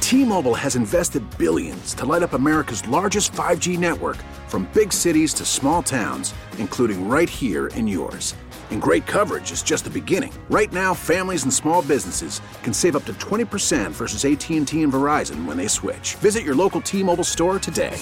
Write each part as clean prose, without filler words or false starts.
T-Mobile has invested billions to light up America's largest 5G network, from big cities to small towns, including right here in yours. And great coverage is just the beginning. Right now, families and small businesses can save up to 20% versus AT&T and Verizon when they switch. Visit your local T-Mobile store today.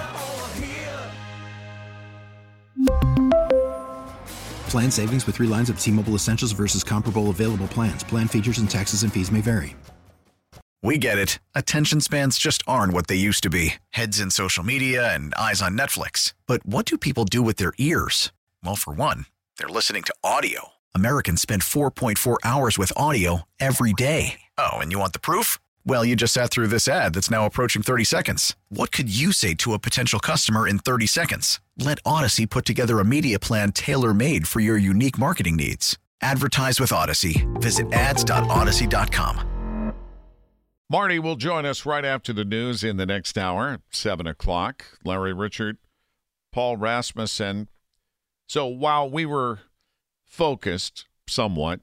Plan savings with 3 lines of T-Mobile Essentials versus comparable available plans. Plan features and taxes and fees may vary. We get it. Attention spans just aren't what they used to be. Heads in social media and eyes on Netflix. But what do people do with their ears? Well, for one, they're listening to audio. Americans spend 4.4 hours with audio every day. Oh, and you want the proof? Well, you just sat through this ad that's now approaching 30 seconds. What could you say to a potential customer in 30 seconds? Let Odyssey put together a media plan tailor-made for your unique marketing needs. Advertise with Odyssey. Visit ads.odyssey.com. Marty will join us right after the news in the next hour, 7 o'clock. Larry Richert, Paul Rasmussen. So while we were focused somewhat,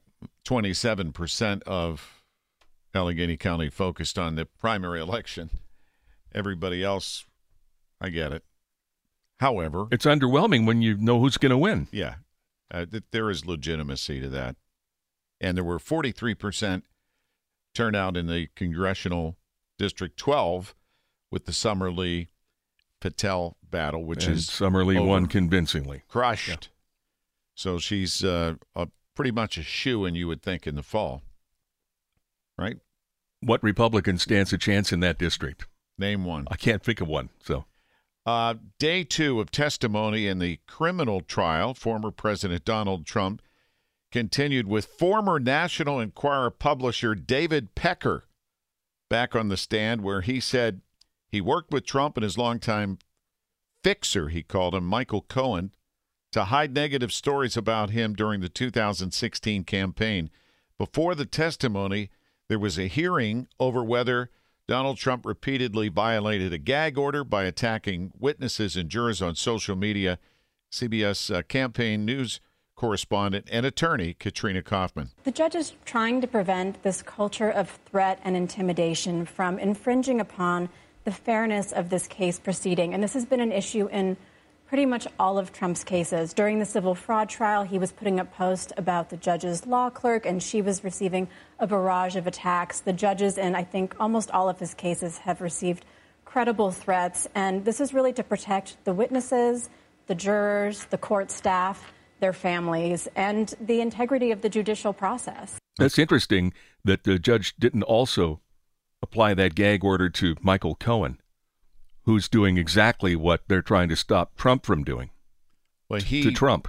27% of Allegheny County focused on the primary election, everybody else, I get it. However, it's underwhelming when you know who's going to win. Yeah, there is legitimacy to that. And there were 43% turnout in the Congressional District 12 with the Summerlee Patel battle, which and is Summerlee won convincingly. Crushed. Yeah. So she's pretty much a shoo-in, you would think, in the fall. Right? What Republican stands a chance in that district? Name one. I can't think of one. So, day 2 of testimony in the criminal trial, former President Donald Trump continued with former National Enquirer publisher David Pecker back on the stand, where he said he worked with Trump and his longtime fixer, he called him, Michael Cohen, to hide negative stories about him during the 2016 campaign. Before the testimony, there was a hearing over whether Donald Trump repeatedly violated a gag order by attacking witnesses and jurors on social media. CBS campaign news correspondent and attorney Katrina Kaufman. The judge is trying to prevent this culture of threat and intimidation from infringing upon the fairness of this case proceeding. And this has been an issue in pretty much all of Trump's cases. During the civil fraud trial, he was putting up posts about the judge's law clerk, and she was receiving a barrage of attacks. The judges in, I think, almost all of his cases have received credible threats. And this is really to protect the witnesses, the jurors, the court staff, their families, and the integrity of the judicial process. That's interesting that the judge didn't also apply that gag order to Michael Cohen, who's doing exactly what they're trying to stop Trump from doing. Well, to Trump.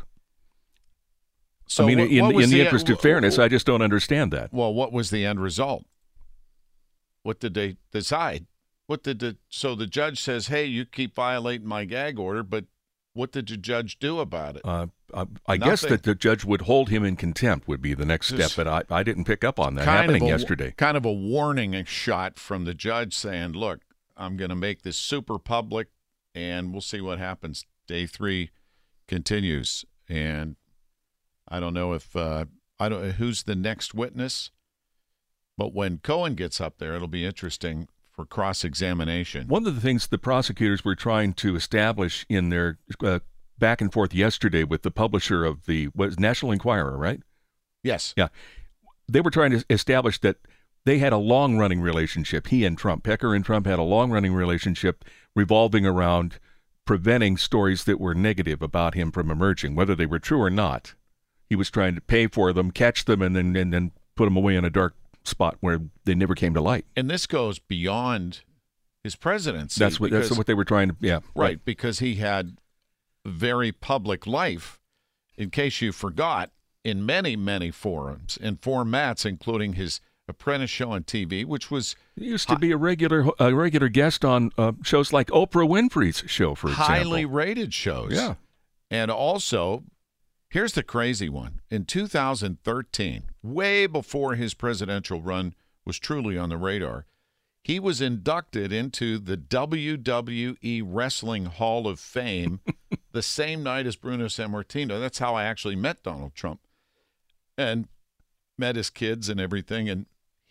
So I mean, in the interest of fairness, I just don't understand that. Well, what was the end result? What did they decide? So the judge says, hey, you keep violating my gag order, but what did the judge do about it? I guess that the judge would hold him in contempt would be the next step, but I didn't pick up on that happening yesterday. Kind of a warning shot from the judge saying, look, I'm going to make this super public, and we'll see what happens. Day 3 continues, and I don't know if who's the next witness, but when Cohen gets up there, it'll be interesting for cross-examination. One of the things the prosecutors were trying to establish in their back and forth yesterday with the publisher of the National Enquirer, right? Yes. Yeah. They were trying to establish that they had a long-running relationship, he and Trump. Pecker and Trump had a long-running relationship revolving around preventing stories that were negative about him from emerging, whether they were true or not. He was trying to pay for them, catch them, and then put them away in a dark spot where they never came to light. And this goes beyond his presidency. That's what they were trying to, yeah. Right, because he had a very public life, in case you forgot, in many, many forums and formats, including his apprentice show on TV, which was... He used to be a regular guest on shows like Oprah Winfrey's show, for example. Highly rated shows. Yeah. And also, here's the crazy one. In 2013, way before his presidential run was truly on the radar, he was inducted into the WWE Wrestling Hall of Fame the same night as Bruno Sammartino. That's how I actually met Donald Trump and met his kids and everything. And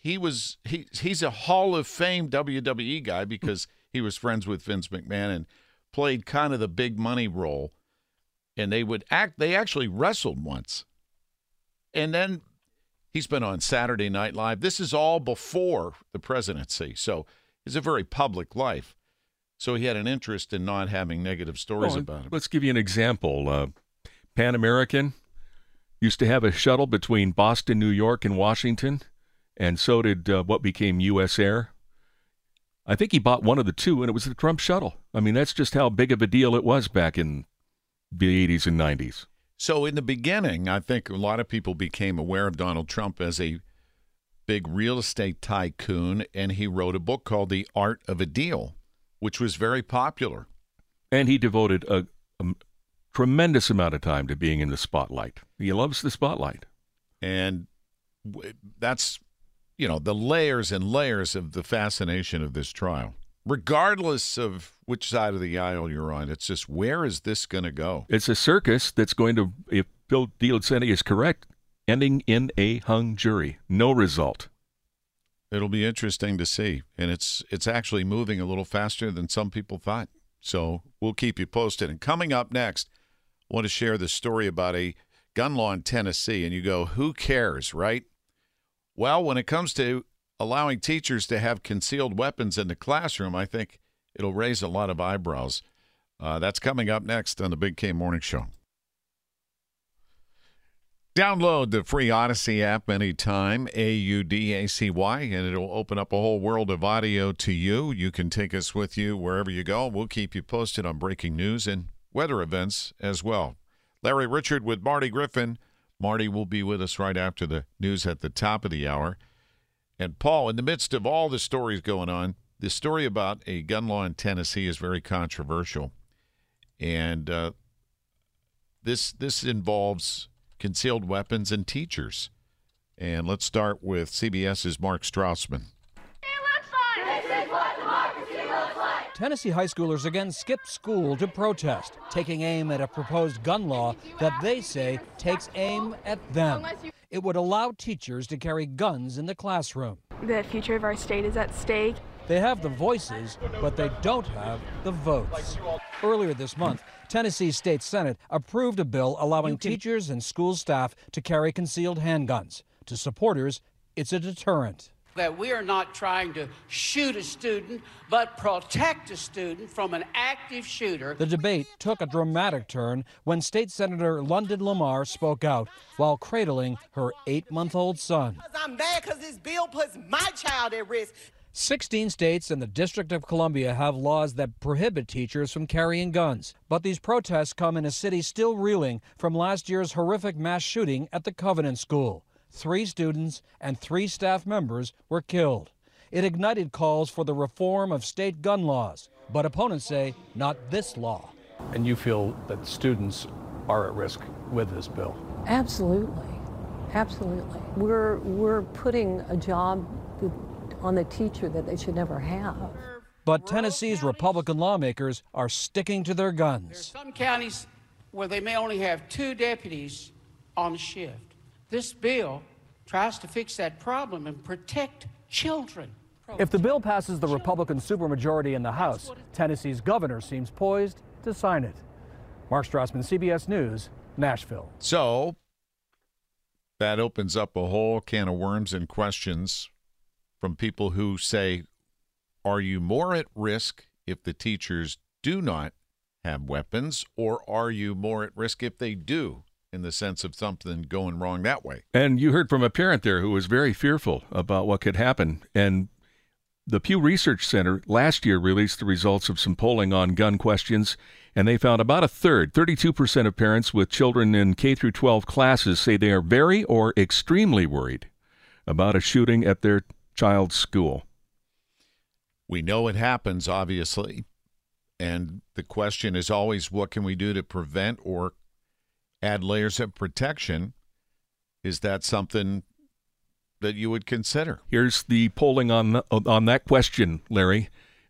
he's a Hall of Fame WWE guy because he was friends with Vince McMahon and played kind of the big money role. And they actually wrestled once. And then he's been on Saturday Night Live. This is all before the presidency. So it's a very public life. So he had an interest in not having negative stories about him. Let's give you an example. Pan American used to have a shuttle between Boston, New York, and Washington, and so did what became U.S. Air. I think he bought one of the two, and it was the Trump shuttle. I mean, that's just how big of a deal it was back in the 80s and 90s. So in the beginning, I think a lot of people became aware of Donald Trump as a big real estate tycoon, and he wrote a book called The Art of a Deal, which was very popular. And he devoted a tremendous amount of time to being in the spotlight. He loves the spotlight. And that's, the layers and layers of the fascination of this trial. Regardless of which side of the aisle you're on, it's just, where is this going to go? It's a circus that's going to, if Bill DiLucenti is correct, ending in a hung jury. No result. It'll be interesting to see. And it's actually moving a little faster than some people thought. So we'll keep you posted. And coming up next, I want to share the story about a gun law in Tennessee. And you go, who cares, right? Well, when it comes to allowing teachers to have concealed weapons in the classroom, I think it'll raise a lot of eyebrows. That's coming up next on the Big K Morning Show. Download the free Odyssey app anytime, AUDACY, and it'll open up a whole world of audio to you. You can take us with you wherever you go. We'll keep you posted on breaking news and weather events as well. Larry Richard with Marty Griffin. Marty will be with us right after the news at the top of the hour. And Paul, in the midst of all the stories going on, the story about a gun law in Tennessee is very controversial. And this involves concealed weapons and teachers. And let's start with CBS's Mark Strausman. Tennessee high schoolers again skipped school to protest, taking aim at a proposed gun law that they say takes aim at them. It would allow teachers to carry guns in the classroom. The future of our state is at stake. They have the voices, but they don't have the votes. Earlier this month, Tennessee's state Senate approved a bill allowing teachers and school staff to carry concealed handguns. To supporters, it's a deterrent. That we are not trying to shoot a student, but protect a student from an active shooter. The debate took a dramatic turn when State Senator London Lamar spoke out while cradling her 8-month-old son. I'm mad because this bill puts my child at risk. 16 states and the District of Columbia have laws that prohibit teachers from carrying guns. But these protests come in a city still reeling from last year's horrific mass shooting at the Covenant School. 3 students and 3 staff members were killed. It ignited calls for the reform of state gun laws, but opponents say not this law. And you feel that students are at risk with this bill? Absolutely. Absolutely. We're putting a job on the teacher that they should never have. But Tennessee's Republican lawmakers are sticking to their guns. There are some counties where they may only have 2 deputies on shift. This bill tries to fix that problem and protect children. If the bill passes the Republican supermajority in the House, Tennessee's governor seems poised to sign it. Mark Strausman, CBS News, Nashville. So that opens up a whole can of worms and questions from people who say, are you more at risk if the teachers do not have weapons, or are you more at risk if they do, in the sense of something going wrong that way? And you heard from a parent there who was very fearful about what could happen. And the Pew Research Center last year released the results of some polling on gun questions, and they found about a third, 32% of parents with children in K-12 classes say they are very or extremely worried about a shooting at their child's school. We know it happens, obviously, and the question is always, what can we do to prevent or add layers of protection? Is that something that you would consider? Here's the polling on that question, Larry.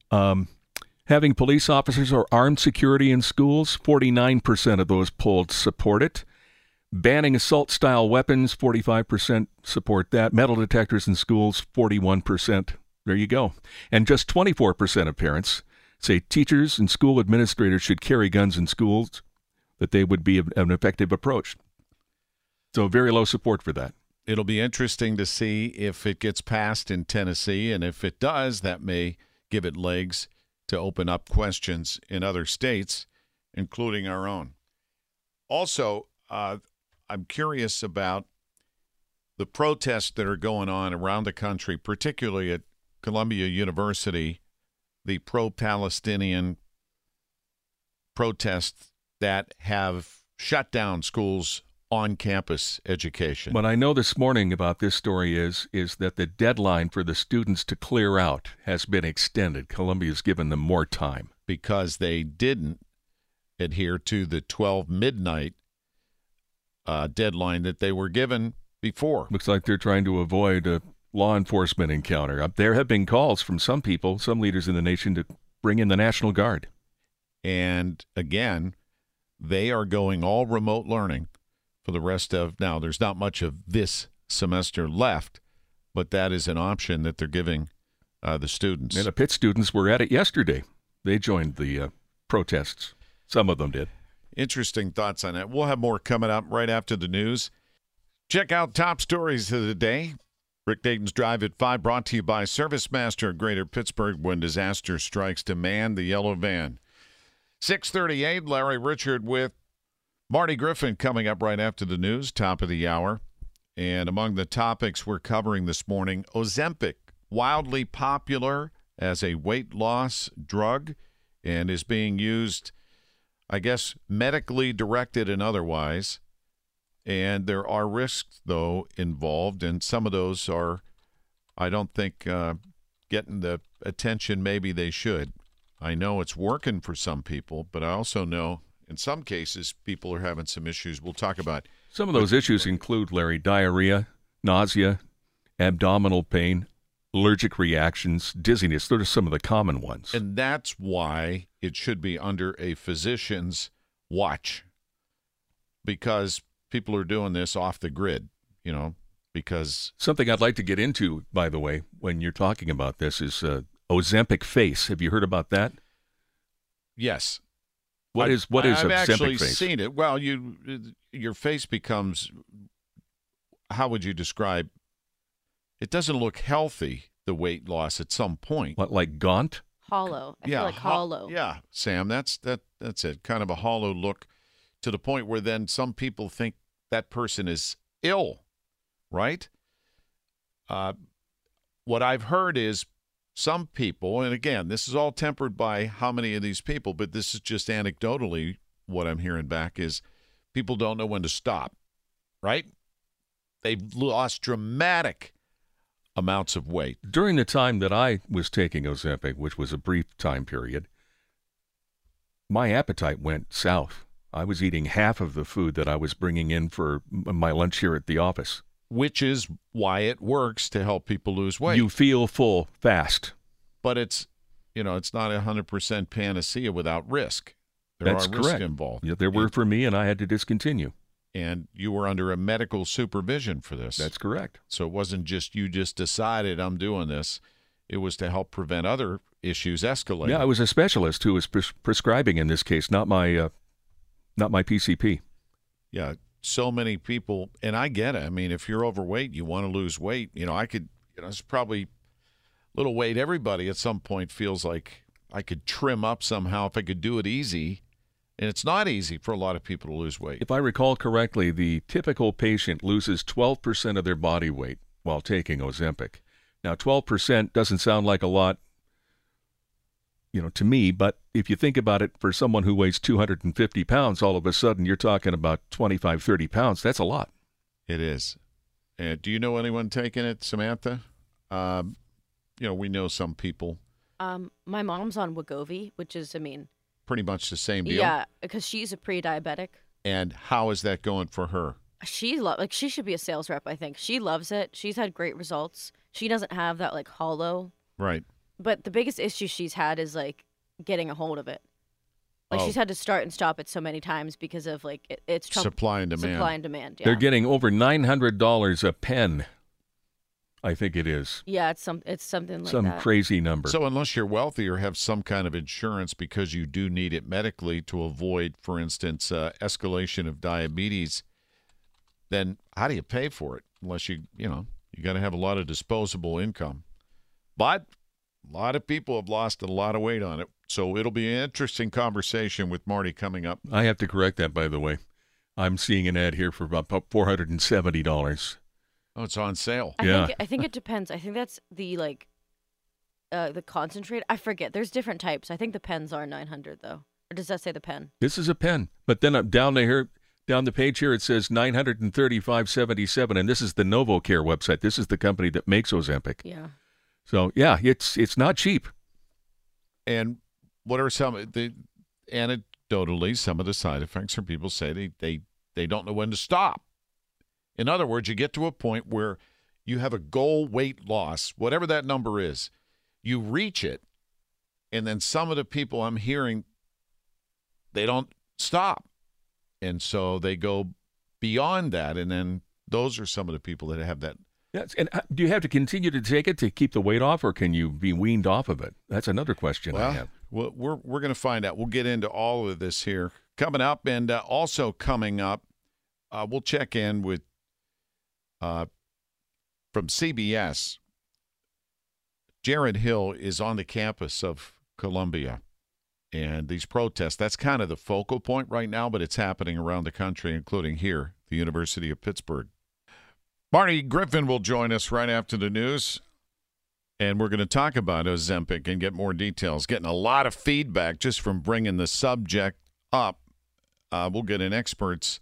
Having police officers or armed security in schools, 49% of those polled support it. Banning assault-style weapons, 45% support that. Metal detectors in schools, 41%. There you go. And just 24% of parents say teachers and school administrators should carry guns in schools, that they would be an effective approach. So very low support for that. It'll be interesting to see if it gets passed in Tennessee, and if it does, that may give it legs to open up questions in other states, including our own. Also, I'm curious about the protests that are going on around the country, particularly at Columbia University, the pro-Palestinian protests that have shut down schools on-campus education. What I know this morning about this story is that the deadline for the students to clear out has been extended. Columbia's given them more time. Because they didn't adhere to the 12 midnight deadline that they were given before. Looks like they're trying to avoid a law enforcement encounter. There have been calls from some people, some leaders in the nation, to bring in the National Guard. And again, they are going all remote learning for the rest of, now there's not much of this semester left, but that is an option that they're giving the students. And the Pitt students were at it yesterday. They joined the protests. Some of them did. Interesting thoughts on that. We'll have more coming up right after the news. Check out top stories of the day. Rick Dayton's Drive at 5 brought to you by ServiceMaster of Greater Pittsburgh. When disaster strikes, demand the yellow van. 6:38, Larry Richard with Marty Griffin coming up right after the news, top of the hour. And among the topics we're covering this morning, Ozempic, wildly popular as a weight loss drug and is being used, I guess, medically directed and otherwise. And there are risks, though, involved, and some of those are, I don't think, getting the attention maybe they should. I know it's working for some people, but I also know in some cases people are having some issues. We'll talk about. Some of those issues include, Larry, diarrhea, nausea, abdominal pain, allergic reactions, dizziness. Those are some of the common ones. And that's why it should be under a physician's watch, because people are doing this off the grid, because. Something I'd like to get into, by the way, when you're talking about this is Ozempic face. Have you heard about that? Yes. What is I've Ozempic actually face? seen it. Well, your face becomes, how would you describe? It doesn't look healthy, the weight loss at some point. What, like gaunt? Hollow. I feel like hollow. Yeah, Sam, that's it. Kind of a hollow look, to the point where then some people think that person is ill, right? What I've heard is some people, and again, this is all tempered by how many of these people, but this is just anecdotally what I'm hearing back, is people don't know when to stop, right? They've lost dramatic amounts of weight. During the time that I was taking Ozempic, which was a brief time period, my appetite went south. I was eating half of the food that I was bringing in for my lunch here at the office. Which is why it works to help people lose weight. You feel full fast. But it's not 100% panacea without risk. That's are correct. risks involved. Yeah, there were for me, and I had to discontinue. And you were under a medical supervision for this. That's correct. So it wasn't just you just decided I'm doing this. It was to help prevent other issues escalating. Yeah, I was a specialist who was prescribing in this case, not my PCP. Yeah, so many people, and I get it. I mean, if you're overweight, you want to lose weight. It's probably little weight. Everybody at some point feels like I could trim up somehow if I could do it easy. And it's not easy for a lot of people to lose weight. If I recall correctly, the typical patient loses 12% of their body weight while taking Ozempic. Now, 12% doesn't sound like a lot, to me, but if you think about it, for someone who weighs 250 pounds, all of a sudden you're talking about 25, 30 pounds. That's a lot. It is. Do you know anyone taking it, Samantha? We know some people. My mom's on Wegovy, which is, pretty much the same deal. Yeah, because she's a pre-diabetic. And how is that going for her? She should be a sales rep, I think. She loves it. She's had great results. She doesn't have that hollow. Right. But the biggest issue she's had is getting a hold of it. Like she's had to start and stop it so many times because of like it's Trump, supply and demand. Supply and demand. Yeah. They're getting over $900 a pen. I think it is. Yeah, it's something like some that. crazy number. So unless you're wealthy or have some kind of insurance because you do need it medically to avoid, for instance, escalation of diabetes, then how do you pay for it? Unless you got to have a lot of disposable income. But a lot of people have lost a lot of weight on it. So it'll be an interesting conversation with Marty coming up. I have to correct that, by the way. I'm seeing an ad here for about $470. Oh, it's on sale. I think it depends. I think that's the concentrate. I forget. There's different types. I think the pens are $900 though. Or does that say the pen? This is a pen, but then down the page here it says $935.77, and this is the NovoCare website. This is the company that makes Ozempic. Yeah. So yeah, it's not cheap. And what are anecdotally some of the side effects? Or people say they don't know when to stop. In other words, you get to a point where you have a goal weight loss, whatever that number is, you reach it, and then some of the people I'm hearing, they don't stop. And so they go beyond that, and then those are some of the people that have that. Yes, and do you have to continue to take it to keep the weight off, or can you be weaned off of it? That's another question I have. Well, we're going to find out. We'll get into all of this here coming up, and also coming up, we'll check in with from CBS. Jared Hill is on the campus of Columbia, and these protests, that's kind of the focal point right now, but it's happening around the country, including here, the University of Pittsburgh. Marty Griffin will join us right after the news, and we're going to talk about Ozempic and get more details. Getting a lot of feedback just from bringing the subject up. We'll get an expert's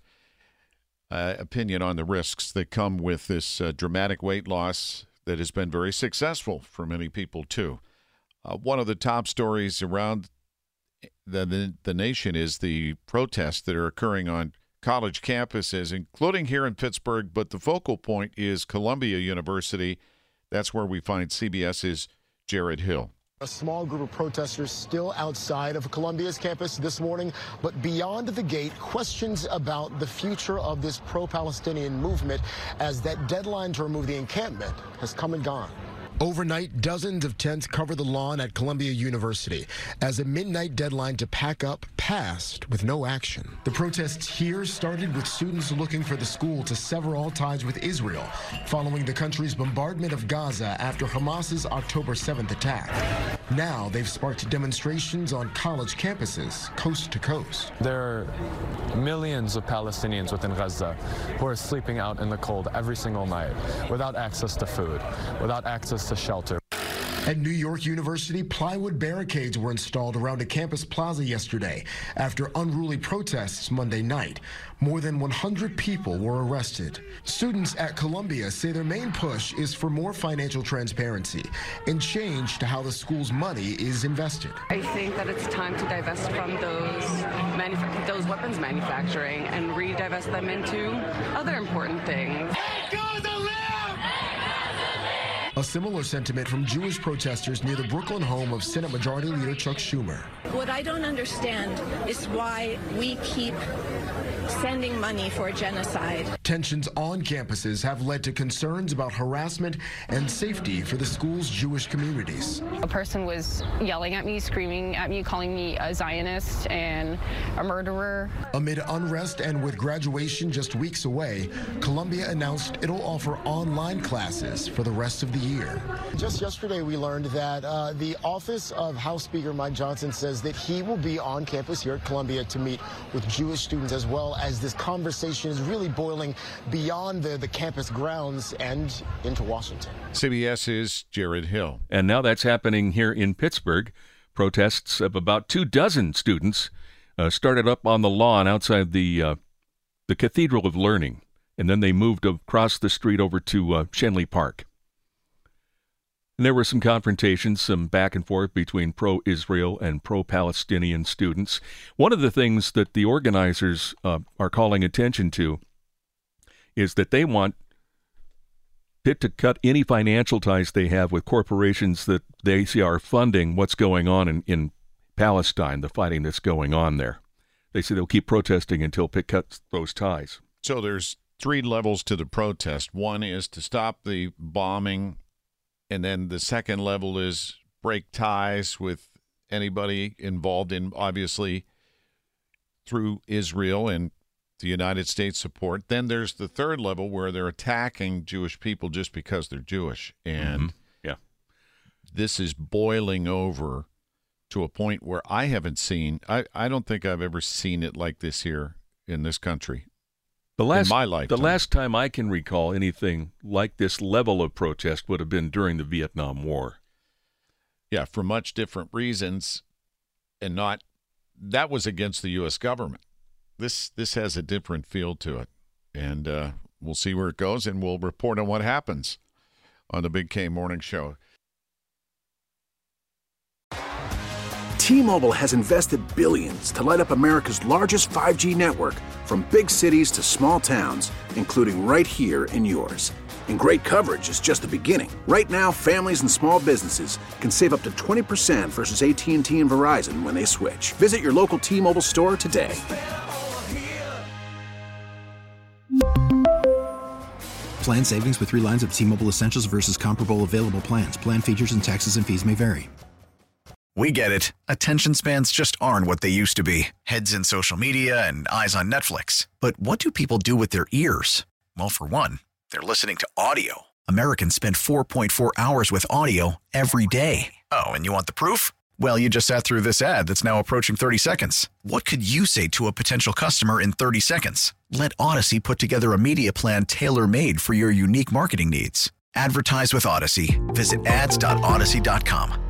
opinion on the risks that come with this dramatic weight loss that has been very successful for many people, too. One of the top stories around the nation is the protests that are occurring on college campuses, including here in Pittsburgh, but the focal point is Columbia University. That's where we find CBS's Jared Hill. A small group of protesters still outside of Columbia's campus this morning, but beyond the gate, questions about the future of this pro-Palestinian movement as that deadline to remove the encampment has come and gone. Overnight, dozens of tents cover the lawn at Columbia University as a midnight deadline to pack up passed with no action. The protests here started with students looking for the school to sever all ties with Israel following the country's bombardment of Gaza after Hamas's October 7th attack. Now they've sparked demonstrations on college campuses coast to coast. There are millions of Palestinians within Gaza who are sleeping out in the cold every single night without access to food, without access to shelter. At New York University, plywood barricades were installed around a campus plaza yesterday after unruly protests Monday night. More than 100 people were arrested. Students at Columbia say their main push is for more financial transparency and change to how the school's money is invested. I think that it's time to divest from those weapons manufacturing and re-divest them into other important things. A similar sentiment from Jewish protesters near the Brooklyn home of Senate Majority Leader Chuck Schumer. What I don't understand is why we keep sending money for genocide. Tensions on campuses have led to concerns about harassment and safety for the school's Jewish communities. A person was yelling at me, screaming at me, calling me a Zionist and a murderer. Amid unrest and with graduation just weeks away, Columbia announced it'll offer online classes for the rest of the year. Just yesterday, we learned that the office of House Speaker Mike Johnson says that he will be on campus here at Columbia to meet with Jewish students, as well as this conversation is really boiling beyond the campus grounds and into Washington. CBS's Jared Hill. And now that's happening here in Pittsburgh. Protests of about 24 students started up on the lawn outside the Cathedral of Learning, and then they moved across the street over to Shenley Park. And there were some confrontations, some back and forth between pro-Israel and pro-Palestinian students. One of the things that the organizers are calling attention to is that they want Pitt to cut any financial ties they have with corporations that they see are funding what's going on in Palestine, the fighting that's going on there. They say they'll keep protesting until Pitt cuts those ties. So there's 3 levels to the protest. One is to stop the bombing, and then the second level is break ties with anybody involved in, obviously, through Israel and the United States support. Then there's the third level where they're attacking Jewish people just because they're Jewish. And this is boiling over to a point where I haven't seen, I don't think I've ever seen it like this here in this country. In my lifetime. The last time I can recall anything like this level of protest would have been during the Vietnam War. Yeah, for much different reasons, and not, that was against the U.S. government. This has a different feel to it, and we'll see where it goes, and we'll report on what happens on the Big K Morning Show. T-Mobile has invested billions to light up America's largest 5G network, from big cities to small towns, including right here in yours. And great coverage is just the beginning. Right now, families and small businesses can save up to 20% versus AT&T and Verizon when they switch. Visit your local T-Mobile store today. Plan savings with 3 lines of T-Mobile Essentials versus comparable available plans. Plan features and taxes and fees may vary. We get it. Attention spans just aren't what they used to be. Heads in social media and eyes on Netflix. But what do people do with their ears? Well, for one, they're listening to audio. Americans spend 4.4 hours with audio every day. Oh, and you want the proof? Well, you just sat through this ad that's now approaching 30 seconds. What could you say to a potential customer in 30 seconds? Let Odyssey put together a media plan tailor-made for your unique marketing needs. Advertise with Odyssey. Visit ads.odyssey.com.